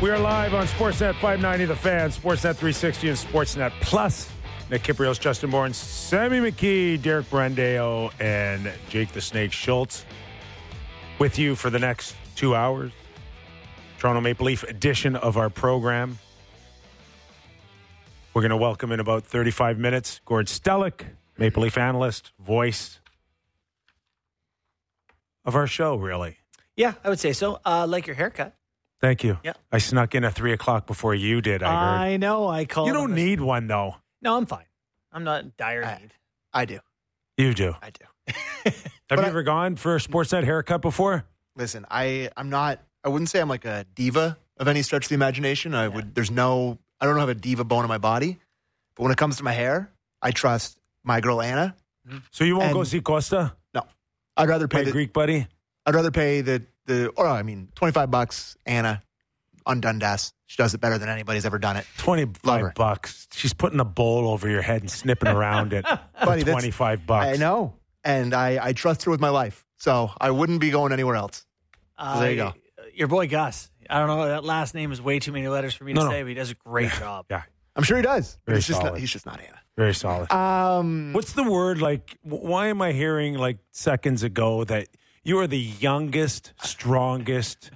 We are live on Sportsnet 590 The Fan, Sportsnet 360, and Sportsnet Plus. Nick Kiprios, Justin Bourne, Sammy McKee, Derek Brandeo, and Jake the Snake Schultz with you for the next 2 hours. Toronto Maple Leaf edition of our program. We're going to welcome in about 35 minutes Gord Stellick, Maple Leaf analyst, voice of our show, really. Yeah, I would say so. Like your haircut. Thank you. Yeah. I snuck in at 3 o'clock before you did, I heard. I know. I called. You don't need one, though. No, I'm fine. I'm not in dire need. I do. You do. I do. Have you ever gone for a Sportsnet haircut before? Listen, I'm not. I wouldn't say I'm like a diva of any stretch of the imagination. I don't have a diva bone in my body. But when it comes to my hair, I trust my girl Anna. So you won't go see Costa? No. I'd rather pay My Greek buddy? I'd rather pay $25 Anna on Dundas. She does it better than anybody's ever done it. $25. She's putting a bowl over your head and snipping around it. Buddy, for $25. I know. And I trust her with my life. So I wouldn't be going anywhere else. So there you go. Your boy Gus. I don't know. That last name is way too many letters for me to say, but he does a great job. Yeah. I'm sure he does. Very He's solid. just not Anna. Very solid. What's the word? Like, why am I hearing like seconds ago that you are the youngest, strongest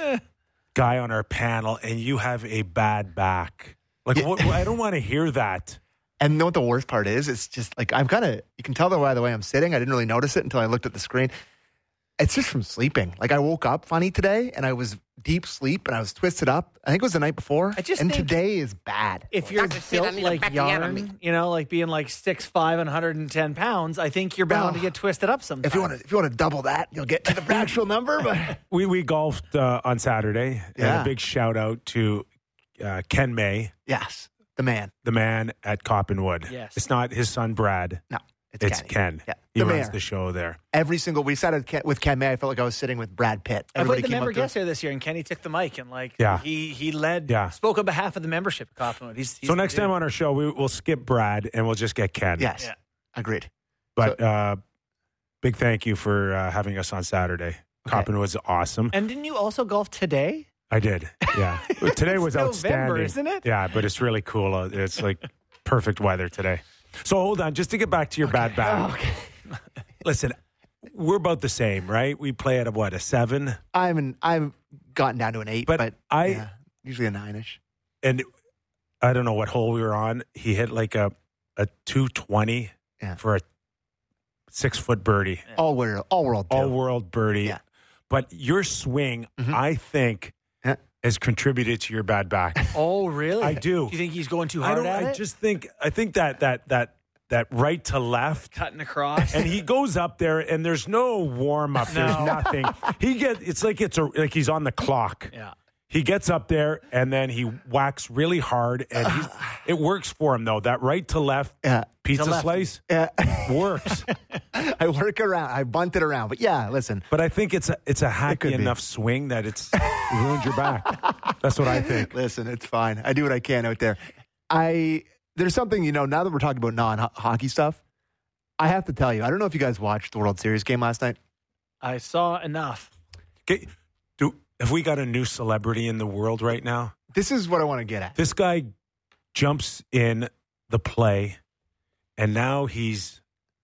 guy on our panel and you have a bad back? Like, I don't want to hear that. And you know what the worst part is? It's just like you can tell by the way I'm sitting. I didn't really notice it until I looked at the screen. It's just from sleeping. Like I woke up funny today and I was deep sleep and I was twisted up. I think it was the night before. And today is bad. If you're built like yarn, like being like 6'5" and 110 pounds, I think you're bound to get twisted up sometimes. If you want to double that, you'll get to the actual number. But we golfed on Saturday. Yeah. And a big shout out to Ken May. Yes, the man. The man at Coppenwood. Yes. It's not his son, Brad. No, It's Ken. Yeah. He The runs mayor. the show there. Every single we sat with Ken May. I felt like I was sitting with Brad Pitt. I played Everybody the came member up to us. guest here this year, and Kenny took the mic and he led, spoke on behalf of the membership at Coppenwood. He's So next time on our show, we'll skip Brad and we'll just get Ken. Yes, Yeah. agreed. But big thank you for having us on Saturday. Okay. Coppenwood's awesome. And didn't you also golf today? I did, yeah. Today was November, outstanding. isn't it? Yeah, but it's really cool. It's like perfect weather today. So hold on, just to get back to your bad back. Okay. Listen, we're about the same, right? We play at a 7? I've gotten down to an 8, but usually a 9-ish. And I don't know what hole we were on. He hit like a 220 for a 6-foot birdie. Yeah. All world birdie. Yeah. But your swing, I think, has contributed to your bad back. Oh, really? I do. Do you think he's going too hard at it? I think that right to left. Cutting across. And he goes up there and there's no warm up. There's nothing. It's like he's on the clock. Yeah. He gets up there and then he whacks really hard and it works for him though. That right to left pizza slice works. I work around. I bunt it around. But yeah, listen. But I think it's a hacky enough swing that it's ruined your back. That's what I think. Listen, it's fine. I do what I can out there. There's something, now that we're talking about non-hockey stuff, I have to tell you, I don't know if you guys watched the World Series game last night. I saw enough. Okay. Have we got a new celebrity in the world right now? This is what I want to get at. This guy jumps in the play, and now he's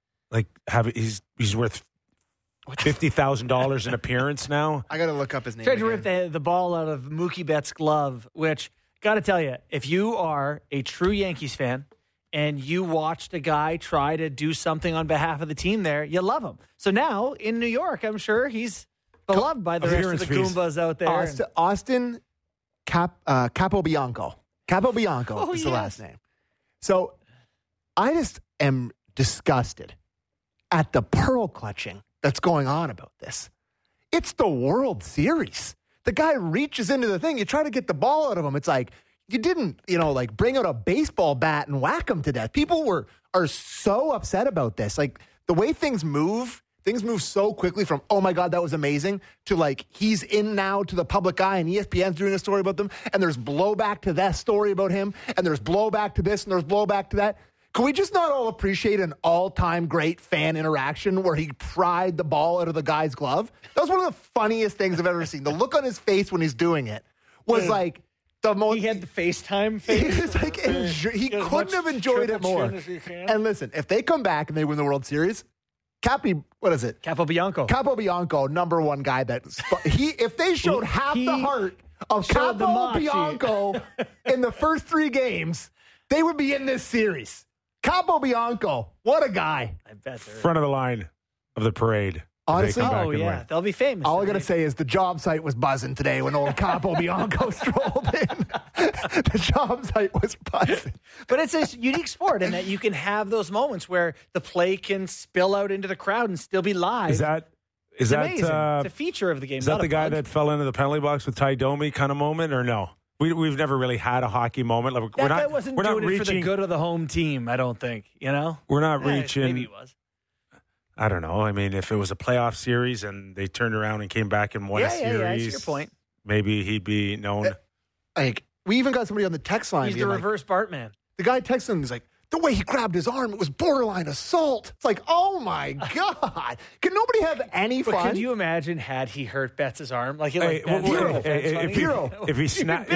worth $50,000 an appearance now. I got to look up his name. Tried to rip the ball out of Mookie Betts' glove, which, got to tell you, if you are a true Yankees fan and you watched a guy try to do something on behalf of the team there, you love him. So now, in New York, I'm sure he's beloved by the rest of the Goombas out there. Austin Capobianco. Capobianco is the last name. So I just am disgusted at the pearl clutching that's going on about this. It's the World Series. The guy reaches into the thing. You try to get the ball out of him. It's like you didn't, bring out a baseball bat and whack him to death. People are so upset about this. Like the way things move so quickly from, oh my God, that was amazing, to like he's in now to the public eye and ESPN's doing a story about them and there's blowback to that story about him and there's blowback to this and there's blowback to that. Can we just not all appreciate an all-time great fan interaction where he pried the ball out of the guy's glove? That was one of the funniest things I've ever seen. The look on his face when he's doing it was like, He had the FaceTime face. He was like, he couldn't have enjoyed it more. And listen, if they come back and they win the World Series, Capobianco, number one guy if they showed half the heart of Capobianco in the first 3 games, they would be in this series. Capobianco, what a guy. I bet front of the line of the parade. Honestly, they'll be famous. All I got to say is the job site was buzzing today when old Capobianco strolled in. The job site was buzzing. But it's a unique sport in that you can have those moments where the play can spill out into the crowd and still be live. Is that it's amazing. It's a feature of the game. Is that the guy that fell into the penalty box with Ty Domi kind of moment, or no? We've never really had a hockey moment. That guy wasn't doing it for the good of the home team, I don't think. We're not reaching. Maybe he was. I don't know. I mean, if it was a playoff series and they turned around and came back and won a series, yeah, that's your point. Maybe he'd be known. We even got somebody on the text line. He's the reverse Bartman. The guy texted him, he's like, the way he grabbed his arm, it was borderline assault. It's like, oh my God. Can nobody have any fun? But could you imagine had he hurt Betts' arm? If he snapped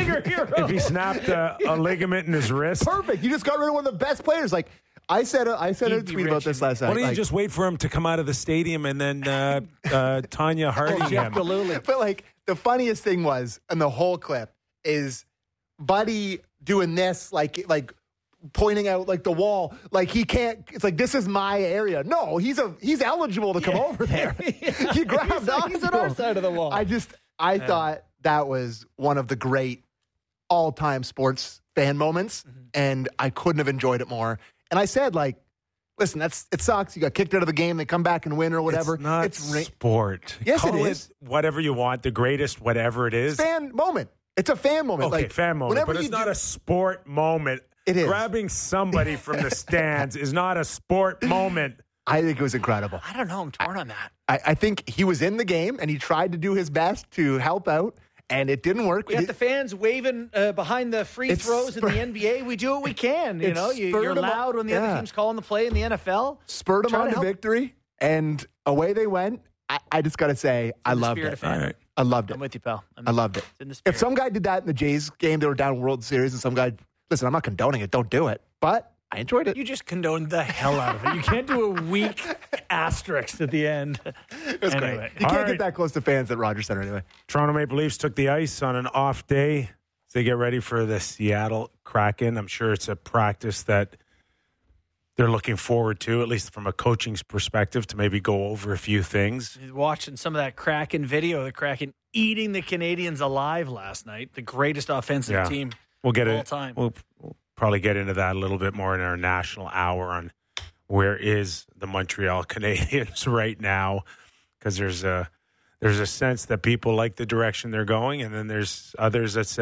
a ligament in his wrist. Perfect. You just got rid of one of the best players. Like, I said a tweet about this last night. Why don't you just wait for him to come out of the stadium and then Tanya Harding him? But the funniest thing was, in the whole clip, is Buddy doing this, like pointing out the wall, he can't. It's like, this is my area. No, he's eligible to come over there. He grabbed on. He's on our side of the wall. I thought that was one of the great all-time sports fan moments, and I couldn't have enjoyed it more. And I said, listen, it sucks. You got kicked out of the game. They come back and win or whatever. It's sport. Yes, Call it is. Whatever you want, the greatest, whatever it is. Fan moment. It's a fan moment. Okay, fan moment. But it's not a sport moment. It is. Grabbing somebody from the stands is not a sport moment. I think it was incredible. I don't know. I'm torn on that. I think he was in the game, and he tried to do his best to help out. And it didn't work. We got the fans waving behind the free throws in the NBA. We do what we can. You're loud when the other team's calling the play in the NFL. Spurred them on to victory, and away they went. I just got to say, I loved it. Right. I loved it. I'm with you, pal. I loved it. If some guy did that in the Jays game, they were down World Series, and some guy, listen, I'm not condoning it. Don't do it. But I enjoyed it. You just condoned the hell out of it. You can't do a weak asterisk at the end. It was great. You can't get that close to fans at Rogers Center anyway. Toronto Maple Leafs took the ice on an off day as they get ready for the Seattle Kraken. I'm sure it's a practice that they're looking forward to, at least from a coaching's perspective, to maybe go over a few things. Watching some of that Kraken video, the Kraken eating the Canadians alive last night, the greatest offensive team of all time. We'll probably get into that a little bit more in our national hour on where is the Montreal Canadiens right now, because there's a sense that people like the direction they're going, and then there's others that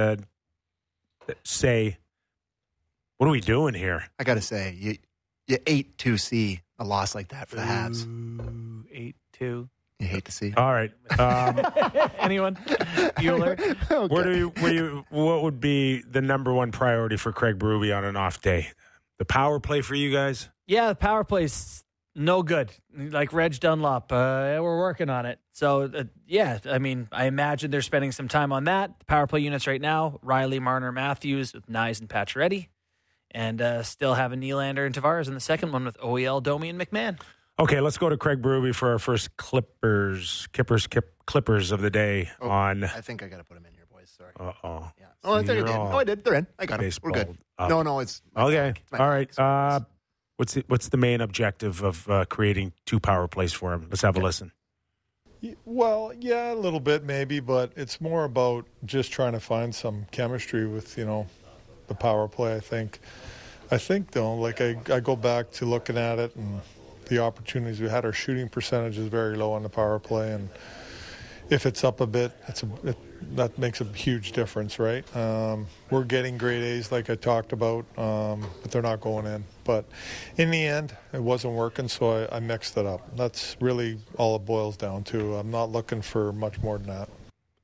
say, what are we doing here? I got to say, you ate to see a loss like that for the Habs. 8-2. You hate to see. All right. Anyone? Bueller? Okay. What would be the number one priority for Craig Berube on an off day? The power play for you guys? Yeah, the power play's no good. Like Reg Dunlop, we're working on it. So, I imagine they're spending some time on that. The power play units right now, Riley, Marner, Matthews with Nyes and Pacioretty. And still having Nylander and Tavares in the second one with OEL, Domi, and McMahon. Okay, let's go to Craig Berube for our first Clippers of the day. I think I got to put them in here, boys. Sorry. Uh-oh. Yeah. Oh, I think I did. Oh, I did. They're in. I got them. We're good. No, it's... Okay. All right. What's the main objective of creating 2 power plays for him? Let's have a listen. Well, yeah, a little bit maybe, but it's more about just trying to find some chemistry with, the power play, I think. Though, I go back to looking at it and the opportunities we had. Our shooting percentage is very low on the power play, and if it's up a bit, that makes a huge difference, right? We're getting grade A's like I talked about, but they're not going in. But in the end, it wasn't working, so I mixed it up. That's really all it boils down to. I'm not looking for much more than that.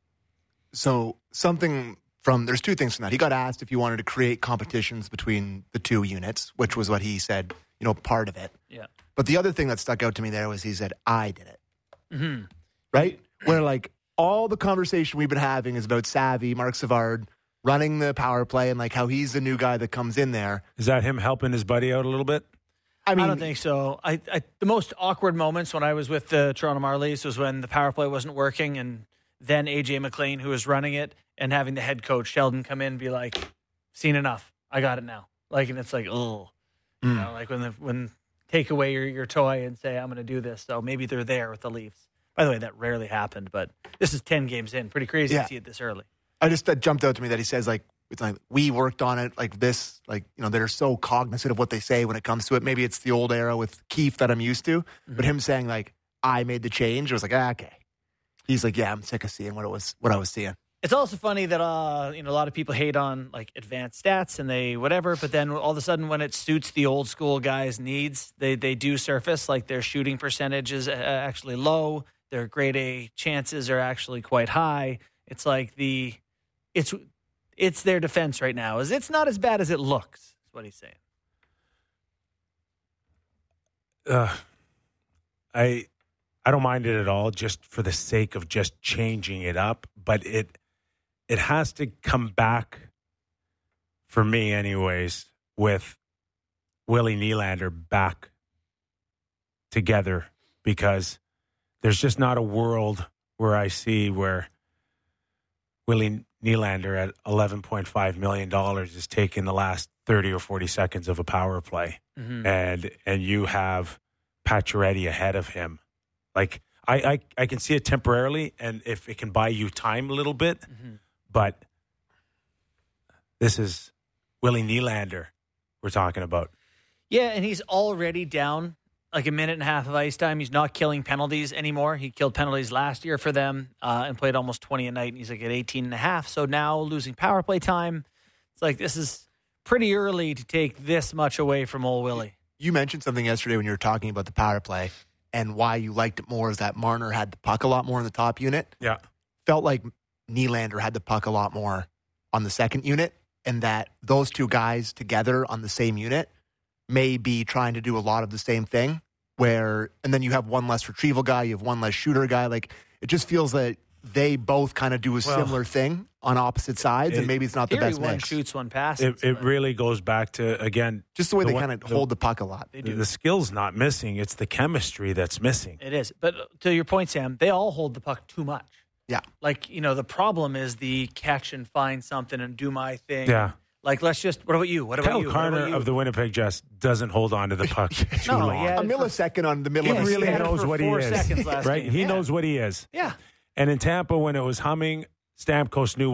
So there's 2 things from that. He got asked if he wanted to create competitions between the 2 units, which was what he said, part of it. Yeah. But the other thing that stuck out to me there was he said, I did it. Mm-hmm. Right? Where all the conversation we've been having is about Savvy, Mark Savard, running the power play and like how he's the new guy that comes in there. Is that him helping his buddy out a little bit? I don't think so. The most awkward moments when I was with the Toronto Marlies was when the power play wasn't working, and then AJ McLean, who was running it, and having the head coach Sheldon come in and be like, "Seen enough. I got it now." Like, and it's like, oh, you know, like when take away your toy and say, "I'm going to do this." So maybe they're there with the Leafs. By the way, that rarely happened, but this is 10 games in. Pretty crazy to see it this early. That jumped out to me that he says like, it's like we worked on it like this, like, you know, they're so cognizant of what they say when it comes to it. Maybe it's the old era with Keefe that I'm used to, but him saying like, I made the change. It was like, okay. He's like, yeah, I'm sick of seeing what I was seeing. It's also funny that a lot of people hate on like advanced stats and they whatever, but then all of a sudden when it suits the old school guys' needs, they do surface. Like their shooting percentage is actually low. Their grade A chances are actually quite high. It's like it's their defense right now. It's not as bad as it looks. Is what he's saying. I don't mind it at all, just for the sake of just changing it up. But it has to come back, for me anyways, with Willie Nylander back together, because there's just not a world where I see where Willie Nylander at $11.5 million is taking the last 30 or 40 seconds of a power play. And you have Pacioretty ahead of him. Like, I can see it temporarily, and if it can buy you time a little bit, but this is Willie Nylander we're talking about. Yeah, and he's already down like a minute and a half of ice time. He's not killing penalties anymore. He killed penalties last year for them and played almost 20 a night, and he's like at 18 and a half. So now losing power play time, it's like this is pretty early to take this much away from old Willie. You mentioned something yesterday when you were talking about the power play, and why you liked it more is that Marner had the puck a lot more in the top unit. Yeah. Felt like Nylander had the puck a lot more on the second unit, and that those two guys together on the same unit may be trying to do a lot of the same thing, and then you have one less retrieval guy, you have one less shooter guy. Like, it just feels that they both kind of do a similar thing on opposite sides, and maybe it's not the best one mix. Shoots, one passes. It really goes back to, again, just the way they kind of hold the puck a lot. They do. The skill's not missing. It's the chemistry that's missing. It is. But to your point, Sam, they all hold the puck too much. Yeah. Like, the problem is the catch and find something and do my thing. Yeah. Like, let's just, what about you? What about Kyle you? Carter of the Winnipeg Jets doesn't hold on to the puck too long. A millisecond on the middle He of really the knows what he is. 4 seconds last right? game. He knows what he is. Yeah. And in Tampa, when it was humming, Stamkos knew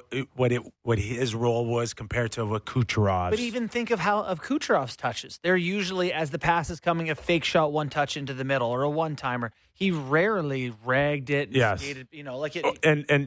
what his role was compared to what Kucherov's. But even think of Kucherov's touches. They're usually, as the pass is coming, a fake shot, one touch into the middle, or a one-timer. He rarely ragged it. And yes. skated, like it. And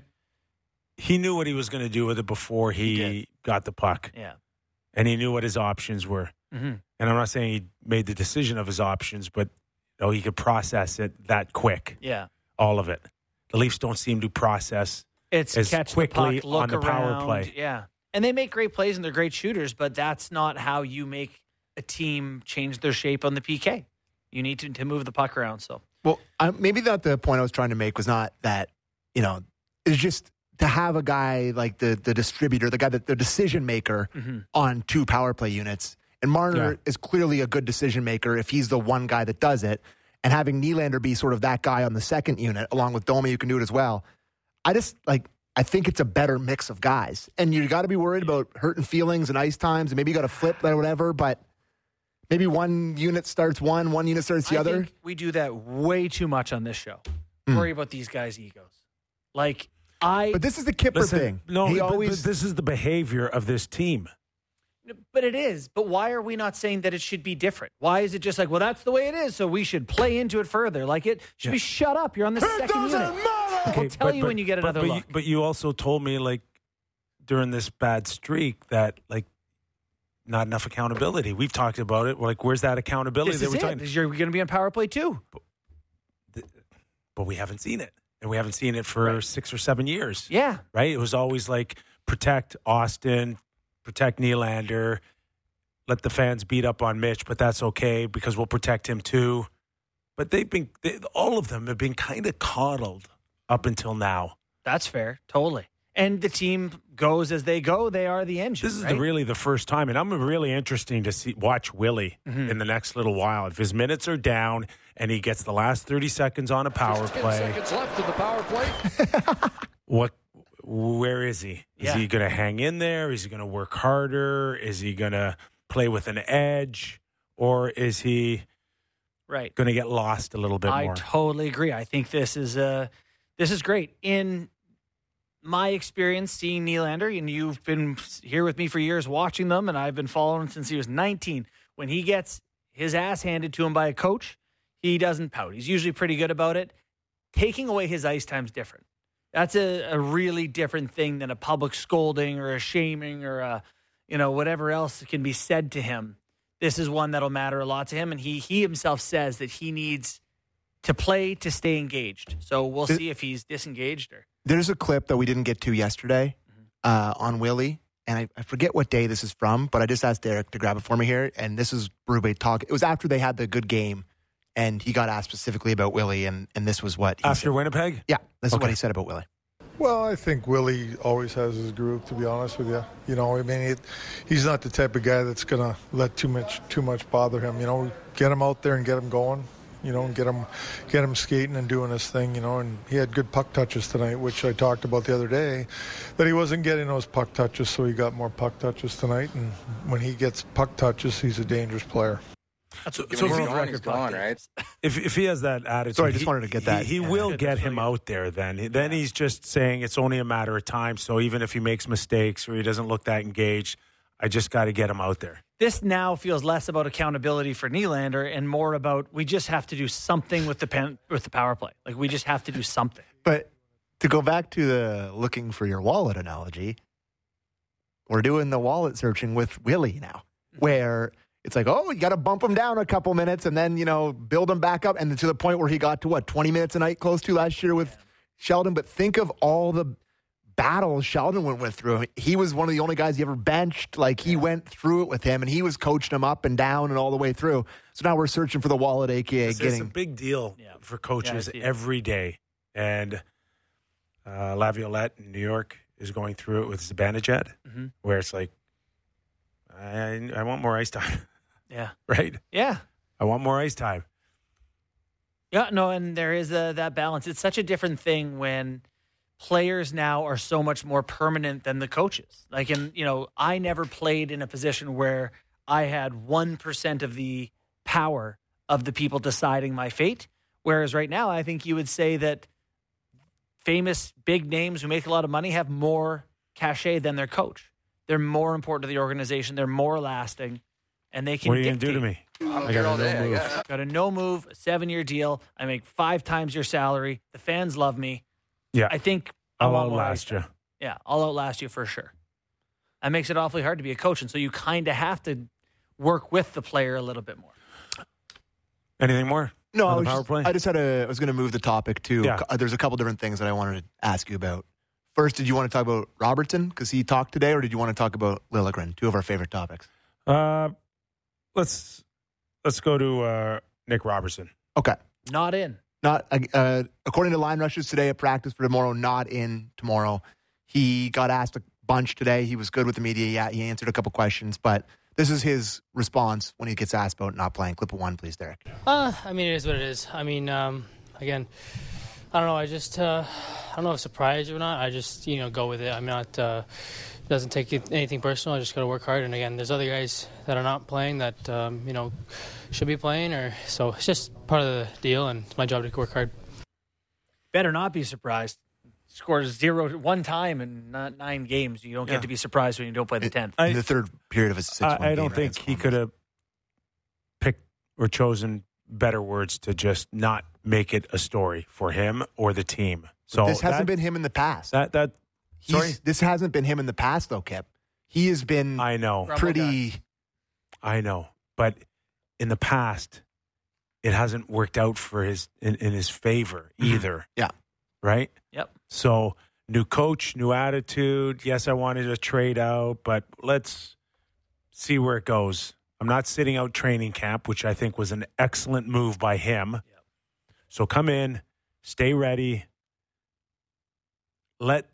he knew what he was going to do with it before he got the puck. Yeah. And he knew what his options were. Mm-hmm. And I'm not saying he made the decision of his options, but he could process it that quick. Yeah. All of it. The Leafs don't seem to process it's as catch quickly the puck, look on the power around. play. Yeah. And they make great plays and they're great shooters, but that's not how you make a team change their shape on the PK. You need to move the puck around. So, well, maybe that the point I was trying to make was not that, it's just to have a guy like the distributor, the guy that the decision maker on two power play units. And Marner is clearly a good decision maker if he's the one guy that does it. And having Nylander be sort of that guy on the second unit, along with Domi, who can do it as well. I think it's a better mix of guys. And you got to be worried about hurting feelings and ice times, and maybe you got to flip that or whatever, but maybe one unit starts one unit starts the other. Think we do that way too much on this show. Worry about these guys' egos. But this is the Kipper thing. No, but this is the behavior of this team. But it is. But why are we not saying that it should be different? Why is it just like, well, that's the way it is, so we should play into it further? Like, it should be shut up. You're on the second unit. Okay, I'll tell you when you get another look. But you also told me, during this bad streak that, not enough accountability. We've talked about it. Where's that accountability that we're talking? You're going to be on power play too. But we haven't seen it. And we haven't seen it for 6 or 7 years. Yeah. Right? It was always protect Austin, protect Nylander, let the fans beat up on Mitch, but that's okay because we'll protect him too. But all of them have been kind of coddled up until now. That's fair. Totally. and the team goes as they go. They are the engine. This is right? really the first time, and I'm really interesting to watch Willie in the next little while. If his minutes are down and he gets the last 30 seconds on a power play. 10 seconds left in the power play. Where is he? Is he going to hang in there? Is he going to work harder? Is he going to play with an edge? Or is he right going to get lost a little bit more? I totally agree. I think this is great. In my experience seeing Nylander, and you've been here with me for years watching them, and I've been following him since he was 19. When he gets his ass handed to him by a coach, he doesn't pout. He's usually pretty good about it. Taking away his ice time's different. That's a really different thing than a public scolding or a shaming or a, whatever else can be said to him. This is one that'll matter a lot to him, and he himself says that he needs to play to stay engaged. So we'll see if he's disengaged or. There's a clip that we didn't get to yesterday on Willie, and I forget what day this is from, but I just asked Derek to grab it for me here, and this is Berube talking. It was after they had the good game, and he got asked specifically about Willie, and this was what he After said. Winnipeg? Yeah, this is what he said about Willie. Well, I think Willie always has his groove, to be honest with you. He's not the type of guy that's going to let too much bother him. Get him out there and get him going. Get him skating and doing his thing, and he had good puck touches tonight, which I talked about the other day, that he wasn't getting those puck touches, so he got more puck touches tonight, and when he gets puck touches, he's a dangerous player. So he's gone, right? If he has that attitude, Sorry, I just wanted to get that. He will get him out there then. Then he's just saying it's only a matter of time, so even if he makes mistakes or he doesn't look that engaged, I just got to get him out there. This now feels less about accountability for Nylander and more about we just have to do something with the power play. Like we just have to do something. But to go back to the looking for your wallet analogy, we're doing the wallet searching with Willie now, where it's like, you got to bump him down a couple minutes and then, build him back up. And to the point where he got to 20 minutes a night close to last year with Sheldon. But think of all the battles Sheldon went through. He was one of the only guys he ever benched. Like he went through it with him, and he was coaching him up and down and all the way through. So now we're searching for the wallet, aka It's a big deal for coaches every day. And Laviolette in New York is going through it with Zibanejad, where it's like, I want more ice time. Yeah. Right? Yeah. I want more ice time. Yeah, no, and there is that balance. It's such a different thing when players now are so much more permanent than the coaches. Like, I never played in a position where I had 1% of the power of the people deciding my fate. Whereas right now, I think you would say that famous big names who make a lot of money have more cachet than their coach. They're more important to the organization. They're more lasting, and they can. What are you going to do to me? I got a no move. Got a no move, a 7-year deal. I make 5 times your salary. The fans love me. Yeah, I think I'll outlast you. Yeah, I'll outlast you for sure. That makes it awfully hard to be a coach, and so you kind of have to work with the player a little bit more. Anything more? No, on the power play? I was going to move the topic to. Yeah. There's a couple different things that I wanted to ask you about. First, did you want to talk about Robertson because he talked today, or did you want to talk about Liljegren? Two of our favorite topics. Let's go to Nick Robertson. Okay. Not in. Not according to line rushes today at practice for tomorrow. Not in tomorrow. He got asked a bunch today. He was good with the media. Yeah, he answered a couple questions, but this is his response when he gets asked about not playing. Clip of 1, please, Derek. I mean, it is what it is. I mean, again, I don't know. I just, I don't know if surprised or not. I just, go with it. I'm not, it doesn't take anything personal. I just got to work hard. And again, there's other guys that are not playing that, should be playing. So it's just part of the deal, and it's my job to work hard. Better not be surprised. Scores 0 1 time in 9 games. You don't get to be surprised when you don't play the 10th. In the third period of a 6-1 I don't think he could have picked or chosen better words to just not make it a story for him or the team. So this hasn't been him in the past. This hasn't been him in the past, though, Kip. He has been. I know. Pretty. I know, but in the past, it hasn't worked out for in his favor either. Yeah. Right? Yep. So, new coach, new attitude. Yes, I wanted to trade out, but let's see where it goes. I'm not sitting out training camp, which I think was an excellent move by him. Yep. So come in, stay ready. Let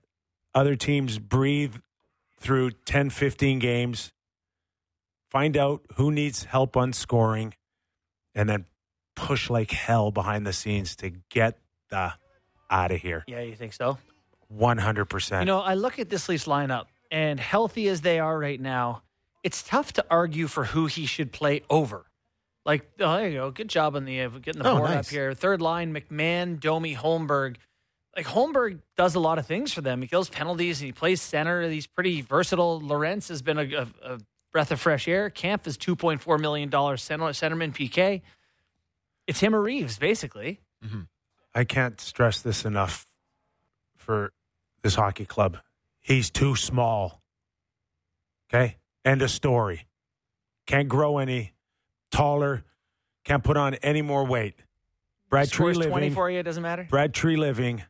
other teams breathe through 10, 15 games, find out who needs help on scoring, and then push like hell behind the scenes to get the out of here. Yeah, you think so? 100%. You know, I look at this Leafs lineup, and healthy as they are right now, it's tough to argue for who he should play over. Like, oh, there you go. Good job on the getting the board up here. Third line, McMahon, Domi, Holmberg. Like, Holmberg does a lot of things for them. He kills penalties, and he plays center. He's pretty versatile. Lorenz has been a breath of fresh air. Kampf is $2.4 million centerman PK. It's him or Reeves, basically. Mm-hmm. I can't stress this enough for this hockey club. He's too small. Okay? End of story. Can't grow any taller. Can't put on any more weight. Brad Scores Tree 20 Living. for you, it doesn't matter? Brad Tree Living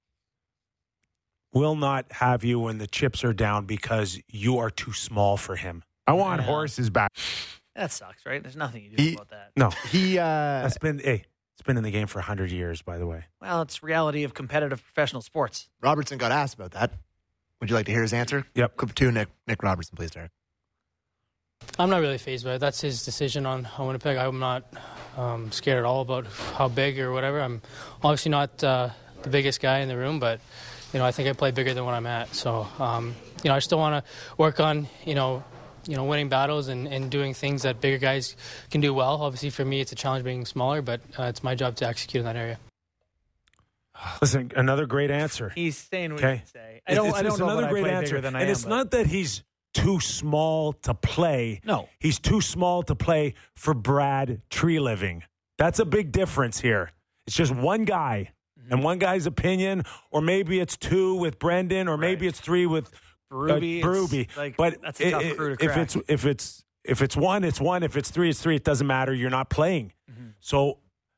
will not have you when the chips are down because you are too small for him. I want Horse's back. That sucks, right? There's nothing you do about that. No. It's It's been in the game for 100 years, by the way. Well, it's reality of competitive professional sports. Robertson got asked about that. Would you like to hear his answer? Yep. Clip 2, Nick Robertson, please, Derek. I'm not really fazed by it. That's his decision on Winnipeg. I'm not scared at all about how big or whatever. I'm obviously not the biggest guy in the room, but I think I play bigger than what I'm at. So I still want to work on winning battles and doing things that bigger guys can do well. Obviously, for me, it's a challenge being smaller, but it's my job to execute in that area. Listen, another great answer. He's saying what Okay. he'd say. I don't know another what great I play answer. bigger than I and am. it's not that he's too small to play. No. He's too small to play for Brad Tree Living. That's a big difference here. It's just one guy and one guy's opinion, or maybe it's two with Brendan, or maybe it's three with Berube. But that's a tough crew to crack. if it's one, it's one. If it's three, it's three. It doesn't matter. You're not playing. So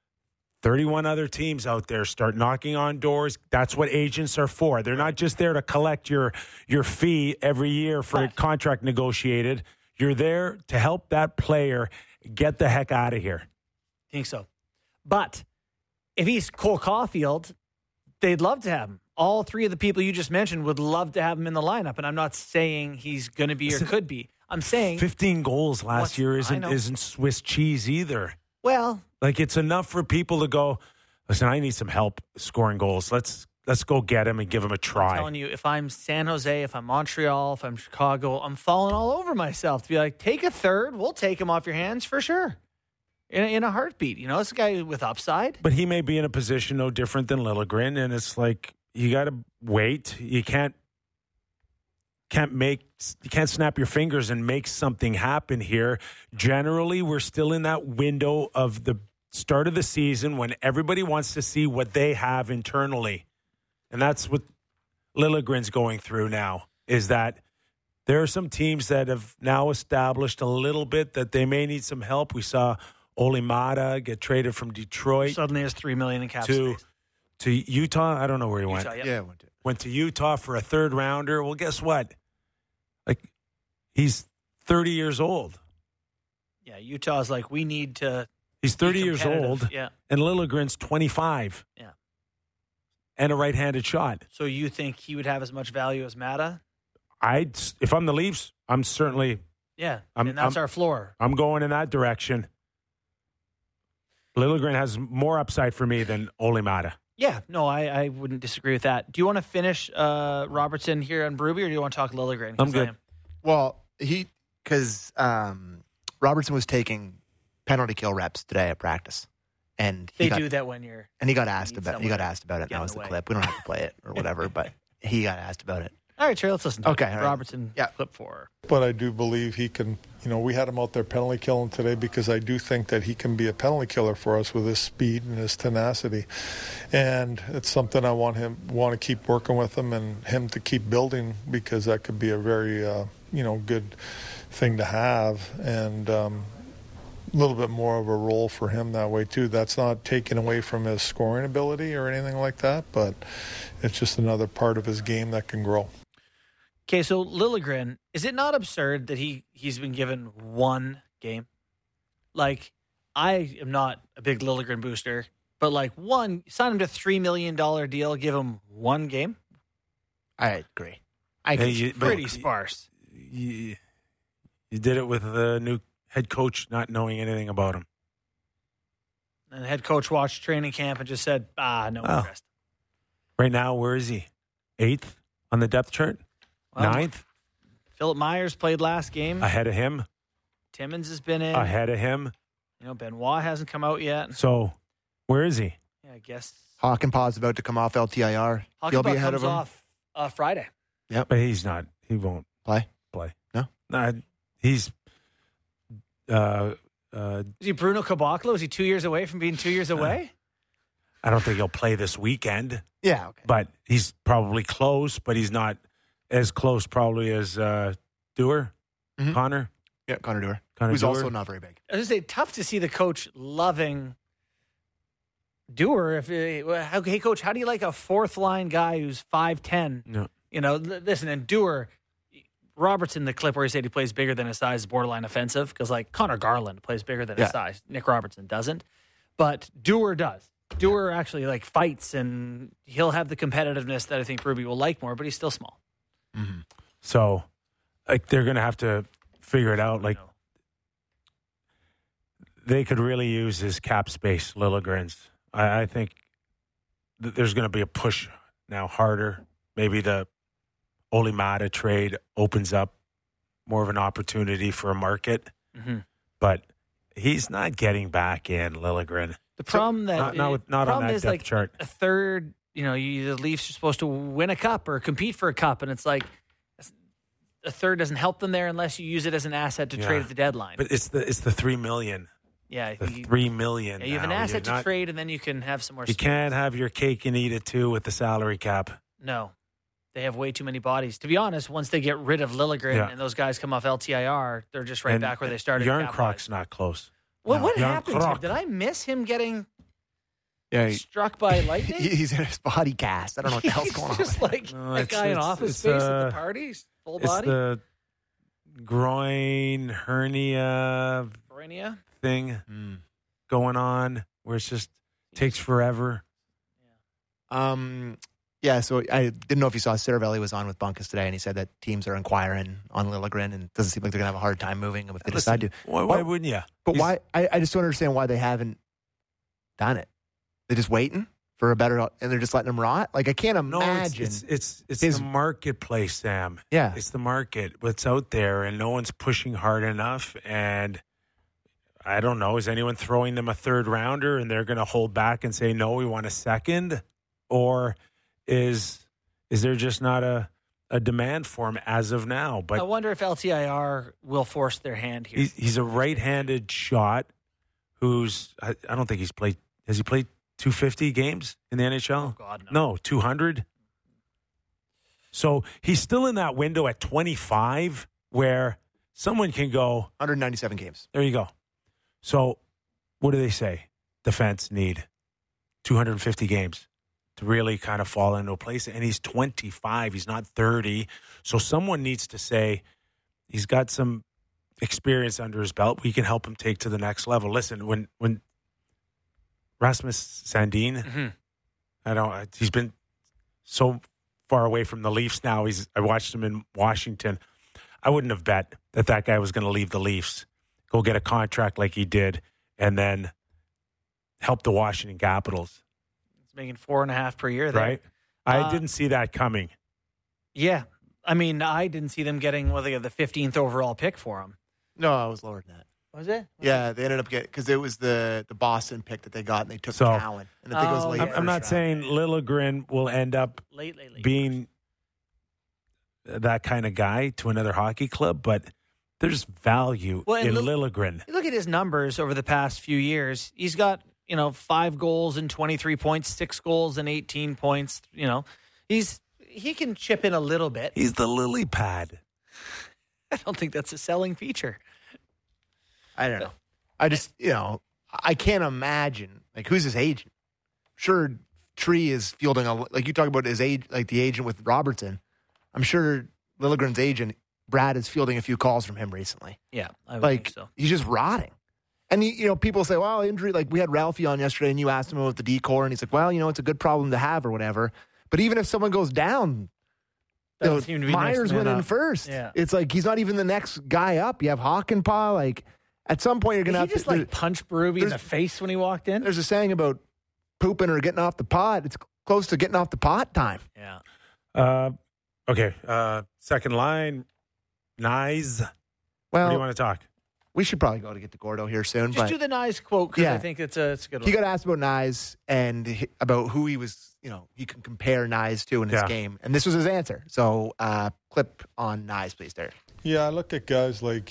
31 other teams out there start knocking on doors. That's what agents are for. They're not just there to collect your fee every year for a contract negotiated. You're there to help that player get the heck out of here. I think so. But if he's Cole Caulfield, they'd love to have him. All three of the people you just mentioned would love to have him in the lineup. And I'm not saying he's going to be or could be. I'm saying 15 goals last year isn't Swiss cheese either. Well, like, it's enough for people to go, listen, I need some help scoring goals. Let's go get him and give him a try. I'm telling you, if I'm San Jose, if I'm Montreal, if I'm Chicago, I'm falling all over myself to be like, take a third. We'll take him off your hands for sure. In a heartbeat. It's a guy with upside. But he may be in a position no different than Liljegren, and it's like, you got to wait. You can't snap your fingers and make something happen here. Generally, we're still in that window of the start of the season when everybody wants to see what they have internally. And that's what Liljegren's going through now, is that there are some teams that have now established a little bit that they may need some help. We saw Olimata get traded from Detroit. Suddenly has $3 million in cap space. To Utah. I don't know where he went. Yep. Yeah, went to Utah for a third rounder. Well, guess what? Like, he's 30 years old. Yeah, Utah's like, we need to. He's 30 years old. Yeah. And Liljegren's 25. Yeah. And a right-handed shot. So you think he would have as much value as Mata? If I'm the Leafs, I'm certainly. Yeah, and that's our floor. I'm going in that direction. Liljegren has more upside for me than Olimata. Yeah, no, I wouldn't disagree with that. Do you want to finish Robertson here on Berube, or do you want to talk Liljegren? I'm good. Well, because Robertson was taking penalty kill reps today at practice, and they do that when you're. And he got asked about it. That was the clip. We don't have to play it or whatever, but he got asked about it. All right, Trey, let's listen to it. Robertson clip 4. But I do believe he can, we had him out there penalty killing today because I do think that he can be a penalty killer for us with his speed and his tenacity. And it's something I want to keep working with him and him to keep building, because that could be a very, good thing to have. And a little bit more of a role for him that way too. That's not taken away from his scoring ability or anything like that, but it's just another part of his game that can grow. Okay, so Liljegren, is it not absurd that he's been given one game? Like, I am not a big Liljegren booster, but sign him to $3 million deal, give him one game. I agree. Pretty sparse. You did it with the new head coach not knowing anything about him. And the head coach watched training camp and just said, no interest. Right now, where is he? 8th on the depth chart? Well, 9th? Philip Myers played last game. Ahead of him? Timmins has been in. Ahead of him? Benoit hasn't come out yet. So, where is he? Yeah, I guess. Hockenpaugh's about to come off LTIR. He'll be ahead of him. Off Friday. Yep. But he's not. He won't Play? No. He's... Is he Bruno Caboclo? Is he 2 years away from being 2 years away? I don't think he'll play this weekend. Yeah, okay. But he's probably close, but he's not as close probably as Dewar, Connor. Yeah, Connor Dewar. Who's also not very big. I was going to say, tough to see the coach loving Dewar. Hey, coach, how do you like a fourth-line guy who's 5'10"? No. Listen, and Dewar, Robertson, the clip where he said he plays bigger than his size is borderline offensive because, Connor Garland plays bigger than his size. Nick Robertson doesn't. But Dewar does. Dewar actually, fights, and he'll have the competitiveness that I think Ruby will like more, but he's still small. Mm-hmm. So, they're going to have to figure it out. They could really use his cap space, Liljegren's. I think there's going to be a push now harder. Maybe the Ole Mata trade opens up more of an opportunity for a market. Mm-hmm. But he's not getting back in, Liljegren. The problem not on that depth chart. A third, the Leafs are supposed to win a cup or compete for a cup, and it's like a third doesn't help them there unless you use it as an asset to trade at the deadline. But it's the $3 million. Yeah, the $3 million. Yeah, you have an asset to trade, and then you can have some more. You can't have your cake and eat it too with the salary cap. No, they have way too many bodies. To be honest, once they get rid of Liljegren and those guys come off LTIR, they're just back where they started. Yarncrock's not close. Well, what happened to him? Did I miss him getting struck by lightning? He's in his body cast. I don't know what the hell's going on. Just that guy in Office Space at the parties, full body. It's the groin hernia thing going on where it just takes forever. Yeah, so I didn't know if you saw Cervelli was on with Bunkus today, and he said that teams are inquiring on Liljegren, and it doesn't seem like they're going to have a hard time moving him if they decide to. Why wouldn't you? But why? I just don't understand why they haven't done it. They're just waiting for a better, and they're just letting him rot? I can't imagine. It's the marketplace, Sam. Yeah. It's the market. What's out there, and no one's pushing hard enough, and I don't know. Is anyone throwing them a third rounder, and they're going to hold back and say, no, we want a second? Or is there just not a demand for him as of now? But I wonder if LTIR will force their hand here. He's a right-handed shot who's I don't think he's played. Has he played 250 games in the NHL? Oh, God, no. 200? So he's still in that window at 25 where someone can go 197 games. There you go. So what do they say? Defense need 250 games to really kind of fall into a place. And he's 25. He's not 30. So someone needs to say he's got some experience under his belt. We can help him take to the next level. Listen, when Rasmus Sandin, he's been so far away from the Leafs now. I watched him in Washington. I wouldn't have bet that guy was going to leave the Leafs, go get a contract like he did, and then help the Washington Capitals. Making $4.5 per year there. Right? I didn't see that coming. Yeah. I mean, I didn't see them getting the 15th overall pick for him. No, I was lower than that. Was it? Yeah, they ended up getting, because it was the Boston pick that they got, and they took Cowan. And I think it was late. I'm not saying Liljegren will end up late being that kind of guy to another hockey club, but there's value in Liljegren. Look at his numbers over the past few years. He's got 5 goals and 23 points, 6 goals and 18 points. He can chip in a little bit. He's the lily pad. I don't think that's a selling feature. I don't know. I just, I can't imagine, who's his agent? Sure, Tree is fielding you talk about his age, the agent with Robertson. I'm sure Liljegren's agent, Brad, is fielding a few calls from him recently. Yeah, I would think so. He's just rotting. And, people say, well, injury, we had Ralphie on yesterday, and you asked him about the decor, and he's like, well, it's a good problem to have or whatever. But even if someone goes down, Doesn't seem to be Myers next man went in up. first. Yeah. It's like he's not even the next guy up. You have Hockenpah. Like at some point, you're going to Did have he just to. like punch Berube in the face when he walked in? There's a saying about pooping or getting off the pot. It's close to getting off the pot time. Yeah. Okay. Second line, Nyes. Well, What do you want to talk? we should probably go to get to Gordo here soon. Just but do the nice quote because Yeah. I think it's a good one. he got asked about Nyes and about who he was, he can compare Nyes to in his Yeah. game. And this was his answer. So clip on Nyes, please, there. Yeah, I look at guys like,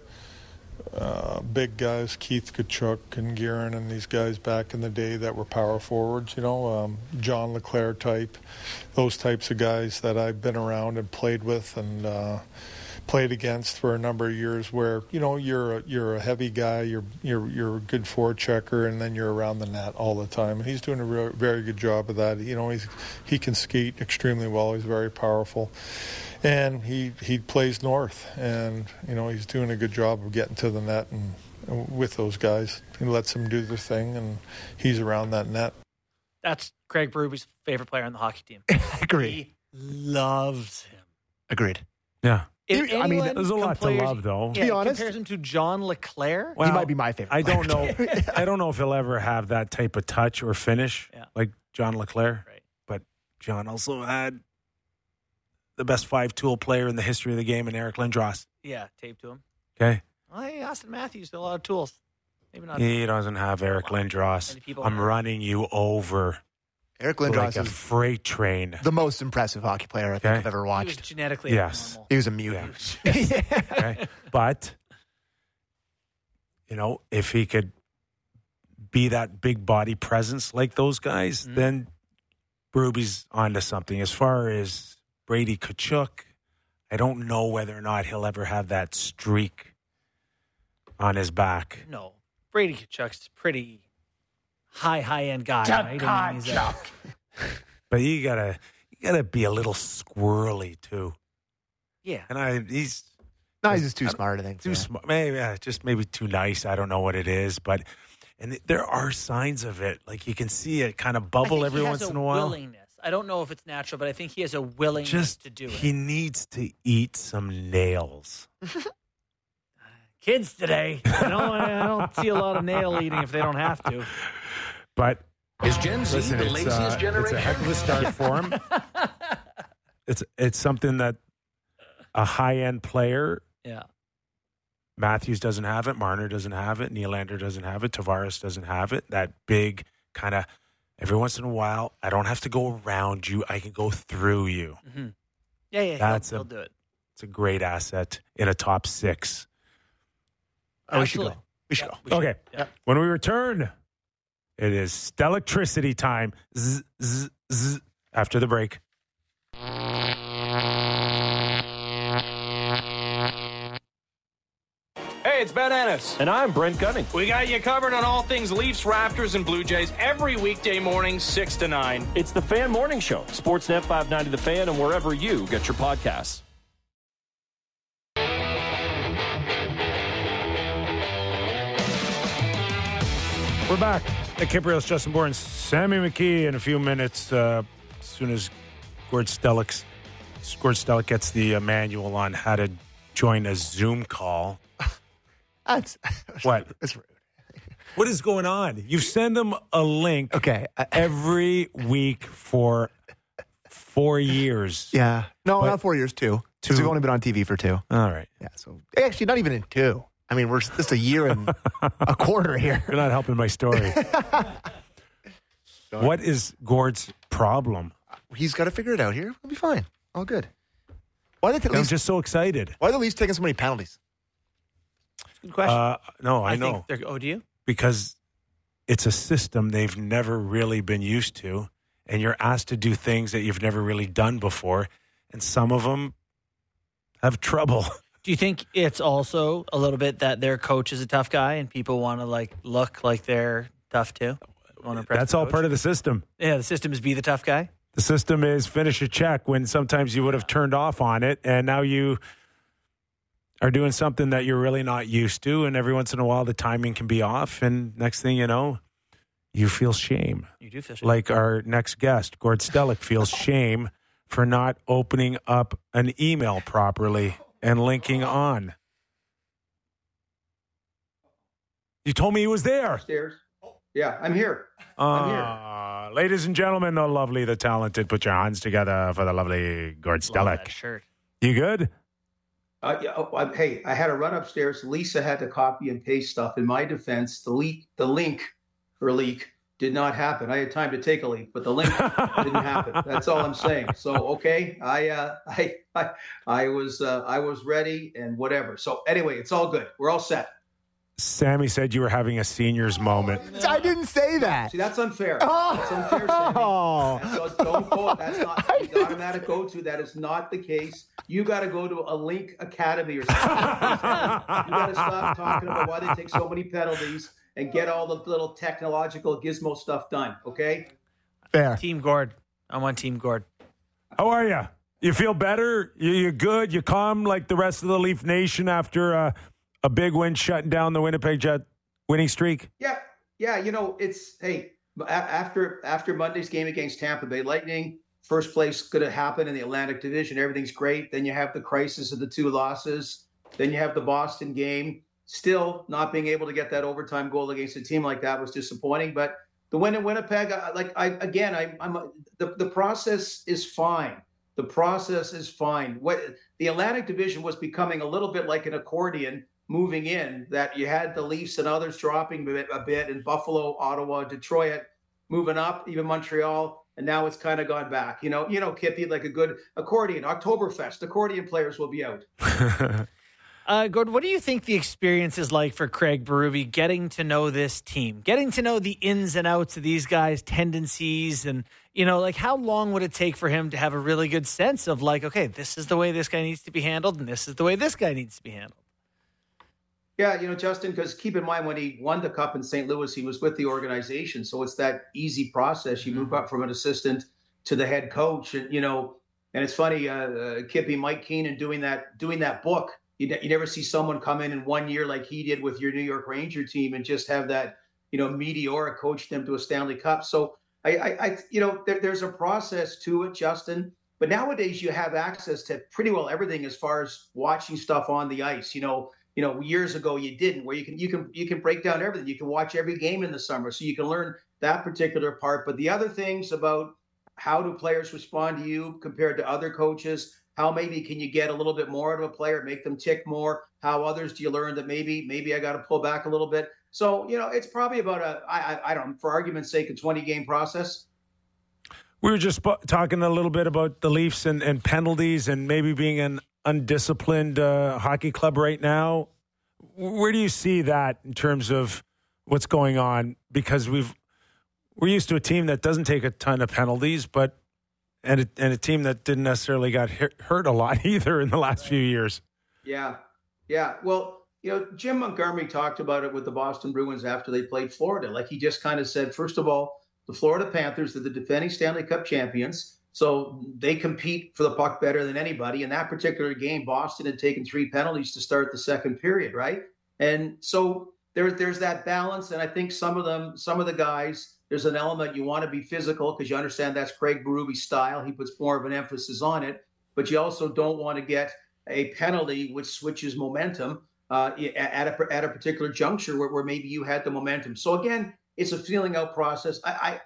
big guys, Keith Kachuk and Guerin and these guys back in the day that were power forwards, John LeClaire type, those types of guys that I've been around and played with and played against for a number of years where, you're a heavy guy, you're a good forechecker, and then you're around the net all the time. And he's doing a very good job of that. He can skate extremely well. He's very powerful. And he plays north, and he's doing a good job of getting to the net and with those guys. He lets them do their thing, and he's around that net. That's Craig Berube's favorite player on the hockey team. Agreed. He loves him. Agreed. Yeah. If I mean, anyone there's a lot to compares- love, though. Yeah, Be honest. compares him to John LeClaire. He might be my favorite. I don't know. player. I don't know if he'll ever have that type of touch or finish Yeah. like John LeClaire. Right. But John also had the best 5-tool player in the history of the game in Eric Lindros. Yeah, taped to him. Okay. Well, hey, Austin Matthews, a lot of tools. Maybe not. He doesn't have Eric Lindros. Many people I'm have. running you over Eric like Lindros a is freight train. the most impressive hockey player I think Okay. I've ever He was watched. genetically Yes. abnormal. He was a mutant. Okay. But, if he could be that big body presence like those guys, then Berube's onto something. As far as Brady Tkachuk, I don't know whether or not he'll ever have that streak on his back. No, Brady Tkachuk's a pretty high-end guy. Right? I mean, he's But you gotta be a little squirrely too. yeah. And he's No, he's just too smart, I think. too yeah. smart, maybe too nice. I don't know what it is, but there are signs of it. Like you can see it kind of bubble every once in a while. Willingness. I don't know if it's natural, but I think he has a willingness Just to do it. he needs to eat some nails. Kids today, I don't see a lot of nail eating if they don't have to. But Is Gen Z listen, the it's laziest generation? a heck of a start for him. It's something that a high-end player, Yeah. Matthews doesn't have it, Marner doesn't have it, Nylander doesn't have it, Tavares doesn't have it. That big kind of every once in a while, I don't have to go around you, I can go through you. Mm-hmm. Yeah. That's He'll do it. It's a great asset in a top 6. Oh, we should Absolutely. go. We should Yeah, go. we should. Okay. Yeah. When we return, it is Stellectricity time. Zzz, zzz, zzz, after the break. Hey, it's Ben Ennis. And I'm Brent Gunning. We got you covered on all things Leafs, Raptors, and Blue Jays every weekday morning, 6 to 9. It's the Fan Morning Show, Sportsnet 590 The Fan, and wherever you get your podcasts. We're back. Nick Kiprios, Justin Bourne, Sammy McKee in a few minutes. As soon as Gord Stellick gets the manual on how to join a Zoom call. That's What? That's rude. What is going on? You send them a link Okay. every week for 4 years. Yeah. No, But- not 4 years, 2. Because we've only been on TV for 2. All right. Yeah. So actually, not even in 2. I mean, we're just a year and a quarter here. You're not helping my story. What is Gord's problem? He's got to figure it out here. We'll be fine. All good. Why are the I'm Leafs? just so excited. Why are the Leafs taking so many penalties? Good question. No, I think know. they're. Oh, do you? Because it's a system they've never really been used to, and you're asked to do things that you've never really done before, and some of them have trouble. Do you think it's also a little bit that their coach is a tough guy and people want to look like they're tough too? That's all part of the system. Yeah, the system is be the tough guy. The system is finish a check when sometimes you would have turned off on it, and now you are doing something that you're really not used to, and every once in a while the timing can be off, and next thing you know, you feel shame. You do feel shame. Like our next guest, Gord Stellick, feels shame for not opening up an email properly and linking on. You told me he was there. Upstairs. Yeah, I'm here. I'm here. Ladies and gentlemen, the lovely, the talented, put your hands together for the lovely Gord Love Stellick. that shirt. You good? Hey, I had to run upstairs. Lisa had to copy and paste stuff. In my defense, the leak did not happen. I had time to take a leak, but the link didn't happen. That's all I'm saying. So, okay, I was ready and whatever. So anyway, it's all good. We're all set. Sammy said you were having a senior's moment. I didn't say that. See, that's unfair. Oh. That's unfair, Sammy. Oh. So don't go. That's not the automatic go-to. That is not the case. You got to go to a Link Academy or something. You got to stop talking about why they take so many penalties and get all the little technological gizmo stuff done. Okay? Fair. Team Gord. I'm on Team Gord. How are you? You feel better? You good? You calm like the rest of the Leaf Nation after a big win shutting down the Winnipeg Jet winning streak? Yeah. You know, it's after Monday's game against Tampa Bay Lightning, first place going to happen in the Atlantic Division. Everything's great. Then you have the crisis of the 2 losses. Then you have the Boston game. Still not being able to get that overtime goal against a team like that was disappointing. But the win in Winnipeg, the process is fine. The process is fine. What the Atlantic Division was becoming a little bit like an accordion moving in, that you had the Leafs and others dropping a bit, and Buffalo, Ottawa, Detroit moving up, even Montreal, and now it's kind of gone back. You know, Kippy, like a good accordion, Oktoberfest, accordion players will be out. Gord, what do you think the experience is like for Craig Berube getting to know this team, getting to know the ins and outs of these guys' tendencies, and, like how long would it take for him to have a really good sense of like, okay, this is the way this guy needs to be handled and this is the way this guy needs to be handled? Yeah, Justin, because keep in mind when he won the Cup in St. Louis, he was with the organization. So it's that easy process. You move up from an assistant to the head coach. And, and it's funny, Kippy, Mike Keenan doing that book. You never see someone come in 1 year like he did with your New York Ranger team and just have that, meteoric coach them to a Stanley Cup. So there's a process to it, Justin. But nowadays you have access to pretty well everything as far as watching stuff on the ice. Years ago you didn't, where you can break down everything. You can watch every game in the summer, so you can learn that particular part. But the other things about how do players respond to you compared to other coaches, how maybe can you get a little bit more out of a player, make them tick more? How others do you learn that maybe I got to pull back a little bit? So it's probably about I don't know, for argument's sake, a 20-game process. We were just talking a little bit about the Leafs and penalties and maybe being an undisciplined hockey club right now. Where do you see that in terms of what's going on? Because we're used to a team that doesn't take a ton of penalties, and a team that didn't necessarily got hurt a lot either in the last few years. Yeah. Well, Jim Montgomery talked about it with the Boston Bruins after they played Florida. Like he just kind of said, first of all, the Florida Panthers are the defending Stanley Cup champions. So they compete for the puck better than anybody. In that particular game, Boston had taken 3 penalties to start the second period, right? And so there's that balance. And I think some of the guys, there's an element you want to be physical because you understand that's Craig Berube's style. He puts more of an emphasis on it. But you also don't want to get a penalty which switches momentum at a particular juncture where maybe you had the momentum. So again, it's a feeling out process.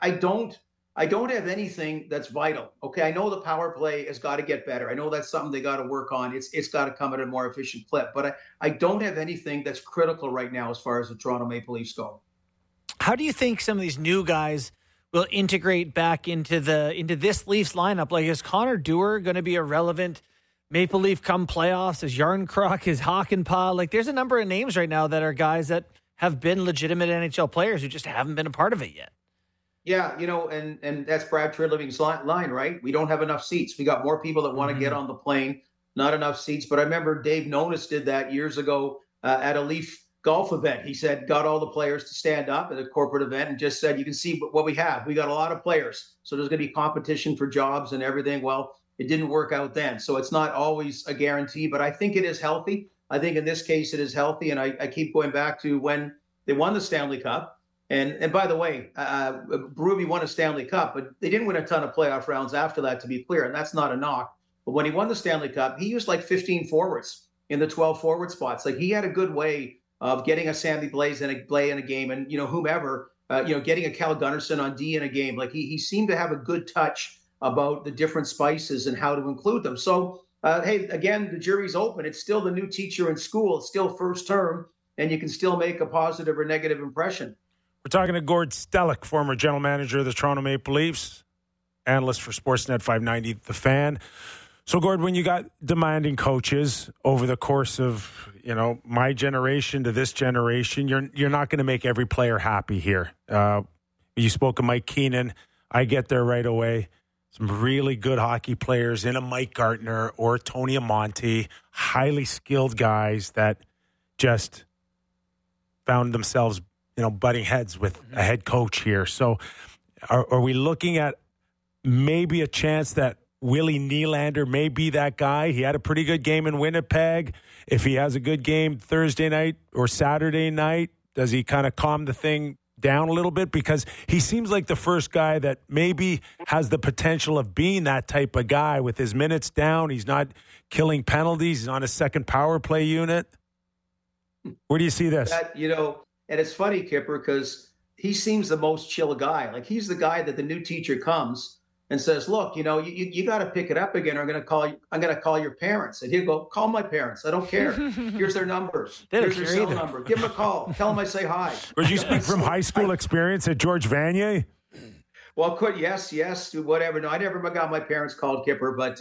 I don't have anything that's vital. Okay, I know the power play has got to get better. I know that's something they got to work on. It's got to come at a more efficient clip. But I don't have anything that's critical right now as far as the Toronto Maple Leafs go. How do you think some of these new guys will integrate back into this Leafs lineup? Like, is Connor Dewar going to be a relevant Maple Leaf come playoffs? Is Yarncroc, is Hakanpää? Like, there's a number of names right now that are guys that have been legitimate NHL players who just haven't been a part of it yet. Yeah, and that's Brad Treliving's line, right? We don't have enough seats. We got more people that want to get on the plane, not enough seats. But I remember Dave Nonis did that years ago at a Leaf golf event. He said, got all the players to stand up at a corporate event and just said, you can see what we have. We got a lot of players. So there's going to be competition for jobs and everything. Well, it didn't work out then. So it's not always a guarantee, but I think it is healthy. I think in this case it is healthy. And I keep going back to when they won the Stanley Cup. And by the way, Berube won a Stanley Cup, but they didn't win a ton of playoff rounds after that, to be clear, and that's not a knock. But when he won the Stanley Cup, he used like 15 forwards in the 12 forward spots. Like, he had a good way of getting a Sammy Blais in a game, and whomever, getting a Cal Gunnarsson on D in a game. Like, he seemed to have a good touch about the different spices and how to include them. So, hey, again, the jury's open. It's still the new teacher in school. It's still first term, and you can still make a positive or negative impression. We're talking to Gord Stellick, former general manager of the Toronto Maple Leafs, analyst for Sportsnet 590 The Fan. So, Gord, when you got demanding coaches over the course of, my generation to this generation, you're not going to make every player happy here. You spoke of Mike Keenan. I get there right away. Some really good hockey players in a Mike Gartner or Tony Amonte, highly skilled guys that just found themselves, butting heads with a head coach here. So are we looking at maybe a chance that Willie Nylander may be that guy? He had a pretty good game in Winnipeg. If he has a good game Thursday night or Saturday night, does he kind of calm the thing down a little bit? Because he seems like the first guy that maybe has the potential of being that type of guy with his minutes down. He's not killing penalties. He's on a second power play unit. Where do you see this? And it's funny, Kipper, because he seems the most chill guy. Like, he's the guy that the new teacher comes and says, look, you got to pick it up again. Or I'm going to call your parents. And he'll go, call my parents. I don't care. Here's their number. Here's their cell number. Give them a call. Tell them I say hi. Would you speak from high school experience at George Vanier? Well, yes, whatever. No, I never got my parents called, Kipper. But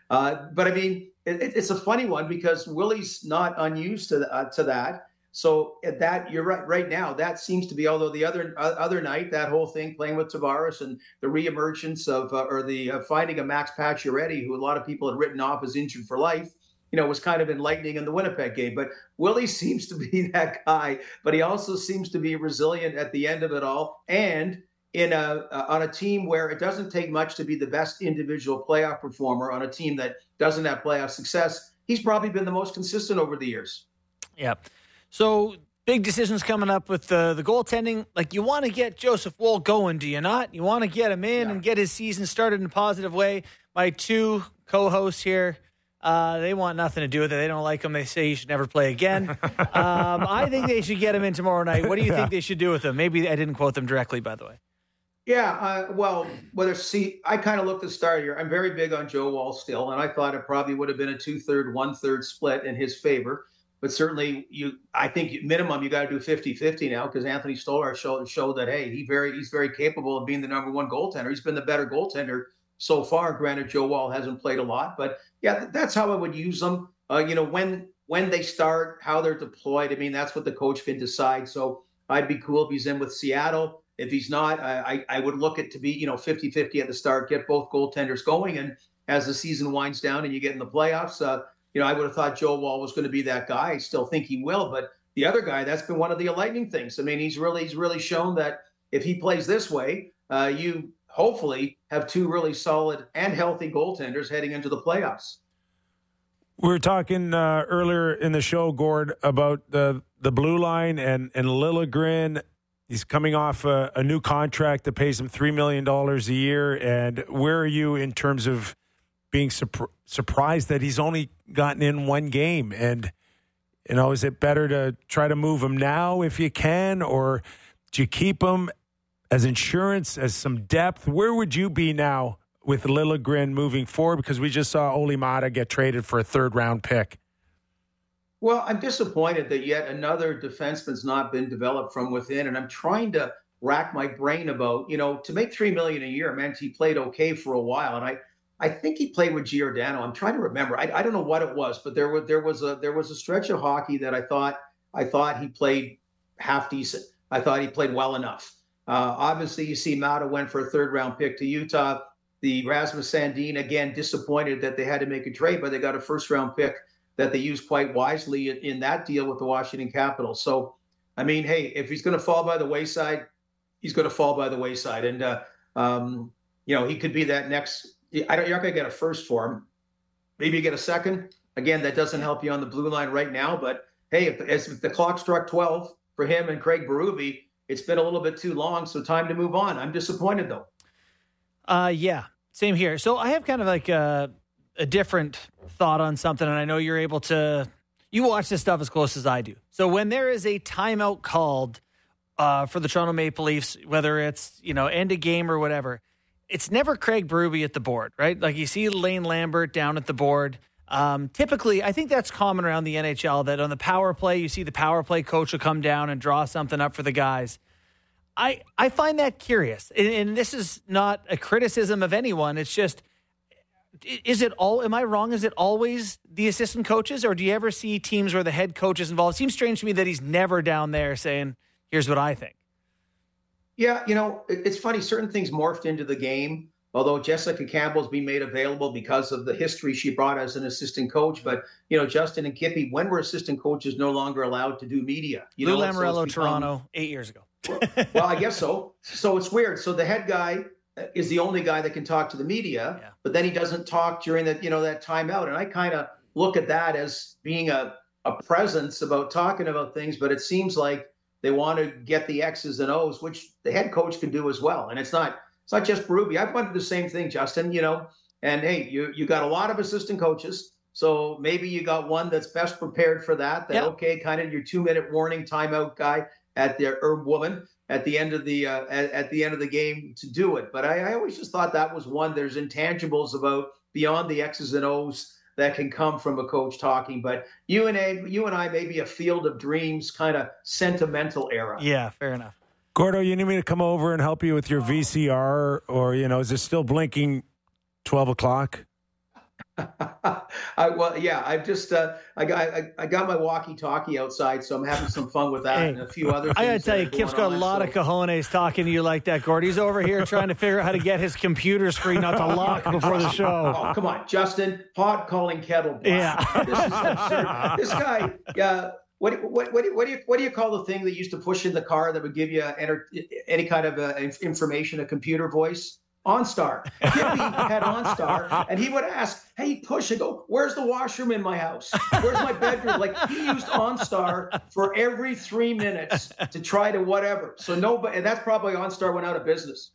I mean, it's a funny one because Willie's not unused to that. So that you're right. Right now, that seems to be. Although the other night, that whole thing playing with Tavares and the reemergence of the finding of Max Pacioretty, who a lot of people had written off as injured for life, was kind of enlightening in the Winnipeg game. But Willie seems to be that guy. But he also seems to be resilient at the end of it all, and on a team where it doesn't take much to be the best individual playoff performer on a team that doesn't have playoff success. He's probably been the most consistent over the years. Yeah. So big decisions coming up with the goaltending. Like, you want to get Joseph Woll going, do you not? You want to get him in and get his season started in a positive way. My two co-hosts here, they want nothing to do with it. They don't like him. They say he should never play again. I think they should get him in tomorrow night. What do you think they should do with him? Maybe I didn't quote them directly, by the way. Yeah, I kind of looked at the start here. I'm very big on Joe Woll still, and I thought it probably would have been a 2/3, 1/3 split in his favor. But certainly, I think minimum you got to do 50-50 now, because Anthony Stolar showed that, hey, he's very capable of being the number one goaltender. He's been the better goaltender so far. Granted, Joe Woll hasn't played a lot, but yeah, that's how I would use them. When they start, how they're deployed. I mean, that's what the coach can decide. So I'd be cool if he's in with Seattle. If he's not, I would look at to be 50-50 at the start, get both goaltenders going, and as the season winds down and you get in the playoffs. I would have thought Joe Woll was going to be that guy. I still think he will, but the other guy, that's been one of the enlightening things. I mean, he's really shown that if he plays this way, you hopefully have two really solid and healthy goaltenders heading into the playoffs. We were talking earlier in the show, Gord, about the blue line and Liljegren. He's coming off a new contract that pays him $3 million a year. And where are you in terms of being surprised that he's only gotten in one game? And, is it better to try to move him now if you can, or do you keep him as insurance, as some depth? Where would you be now with Liljegren moving forward? Because we just saw Olli Maatta get traded for a third-round pick. Well, I'm disappointed that yet another defenseman's not been developed from within, and I'm trying to rack my brain about, to make $3 million a year meant he played okay for a while, and I think he played with Giordano. I'm trying to remember. I don't know what it was, but there was a stretch of hockey that I thought he played half decent. I thought he played well enough. Obviously, you see Maatta went for a third-round pick to Utah. The Rasmus Sandin, again, disappointed that they had to make a trade, but they got a first-round pick that they used quite wisely in that deal with the Washington Capitals. So, I mean, hey, if he's going to fall by the wayside, he's going to fall by the wayside. And, he could be that next – you're not going to get a first for him. Maybe you get a second. Again, that doesn't help you on the blue line right now. But, hey, if the clock struck 12 for him and Craig Berube, it's been a little bit too long, so time to move on. I'm disappointed, though. Yeah, same here. So I have kind of like a different thought on something, and I know you're able to – you watch this stuff as close as I do. So when there is a timeout called for the Toronto Maple Leafs, whether it's, end of game or whatever, it's never Craig Berube at the board, right? Like you see Lane Lambert down at the board. Typically, I think that's common around the NHL that on the power play, you see the power play coach will come down and draw something up for the guys. I find that curious. And this is not a criticism of anyone. It's just, am I wrong? Is it always the assistant coaches, or do you ever see teams where the head coach is involved? It seems strange to me that he's never down there saying, here's what I think. Yeah, it's funny. Certain things morphed into the game, although Jessica Campbell's been made available because of the history she brought as an assistant coach. But, Justin and Kippy, when were assistant coaches no longer allowed to do media? Lou Lamoriello, Toronto, 8 years ago. Well, I guess so. So it's weird. So the head guy is the only guy that can talk to the media, but then he doesn't talk during that timeout. And I kind of look at that as being a presence about talking about things, but it seems like they want to get the X's and O's, which the head coach can do as well. And it's not just Berube. I've wondered the same thing, Justin, and hey, you got a lot of assistant coaches. So maybe you got one that's best prepared for that. Okay, kind of your 2-minute warning timeout guy or woman at the end of the game to do it. But I always just thought that was one. There's intangibles about beyond the X's and O's that can come from a coach talking. But you and I may be a field of dreams kind of sentimental era. Yeah, fair enough. Gordo, you need me to come over and help you with your VCR, or is it still blinking 12 o'clock? I just I got my walkie-talkie outside, so I'm having some fun with that and a few other things. I gotta tell you, Kip's got a lot of cojones talking to you like that, Gord. He's over here trying to figure out how to get his computer screen not to lock before the show. Oh, come on, Justin. Pot calling kettle black. Yeah. This is absurd. This guy, what do you call the thing that used to push in the car that would give you any kind of information, a computer voice? OnStar. Kippy had OnStar, and he would ask, hey, push, and go, where's the washroom in my house? Where's my bedroom? Like, he used OnStar for every 3 minutes to try to whatever. So nobody, and that's probably OnStar went out of business.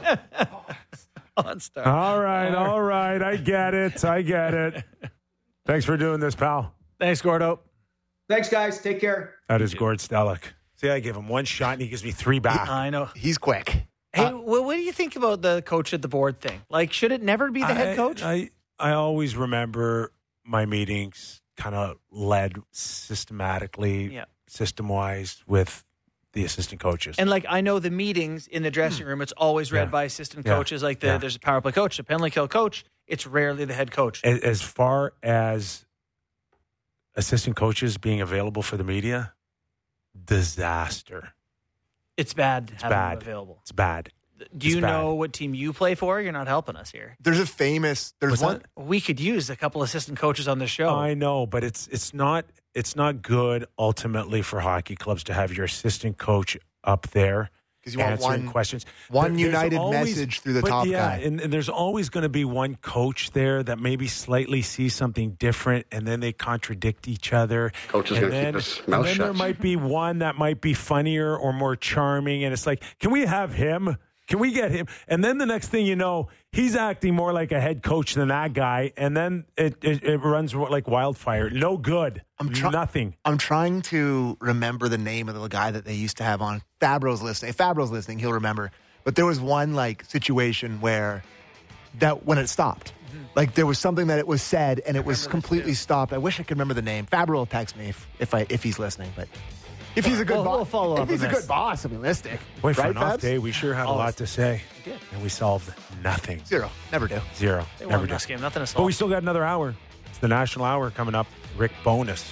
OnStar. All right. I get it. Thanks for doing this, pal. Thanks, Gordo. Thanks, guys. Take care. That is Gord Stellick. See, I give him one shot, and he gives me 3 back. I know. He's quick. Hey, what do you think about the coach at the board thing? Like, should it never be the head coach? I always remember my meetings kind of led systematically, system-wise with the assistant coaches. And, I know the meetings in the dressing room, it's always read by assistant coaches. Like, there's a power play coach, a penalty kill coach. It's rarely the head coach. As far as assistant coaches being available for the media, disaster. It's bad to have them available. It's bad. Do you know what team you play for? You're not helping us here. There's one. We could use a couple assistant coaches on the show. I know, but it's not good ultimately for hockey clubs to have your assistant coach up there because you want answering questions. One united message through the top guy. And there's always going to be one coach there that maybe slightly sees something different, and then they contradict each other. Coach is going to keep his mouth shut. And then there might be one that might be funnier or more charming, and it's like, can we have him? Can we get him? And then the next thing you know, he's acting more like a head coach than that guy, and then it runs like wildfire. No good. Nothing. I'm trying to remember the name of the guy that they used to have on. Fabro's listening. If Fabro's listening, he'll remember. But there was one situation where when it stopped. Like there was something that it was said and it was completely stopped. I wish I could remember the name. Fabro will text me if he's listening, but. If he's a good boss, we'll follow up. If he's a good boss, I mean, realistic. Boy, for right, an off Fabs? day, we sure had a lot to say. We did. And we solved nothing. Zero. Never do. Zero. They Never won do. this game. Nothing to solve. But we still got another hour. It's the National Hour coming up. Rick Bowness,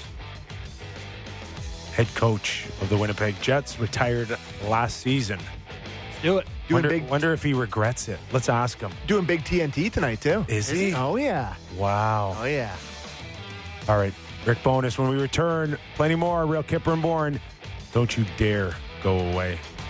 head coach of the Winnipeg Jets, retired last season. Do it. Wonder if he regrets it. Let's ask him. Doing big TNT tonight, too. Is he? Oh, yeah. Wow. Oh, yeah. All right. Rick Bowness, when we return, plenty more. Real Kipper and Bourne. Don't you dare go away.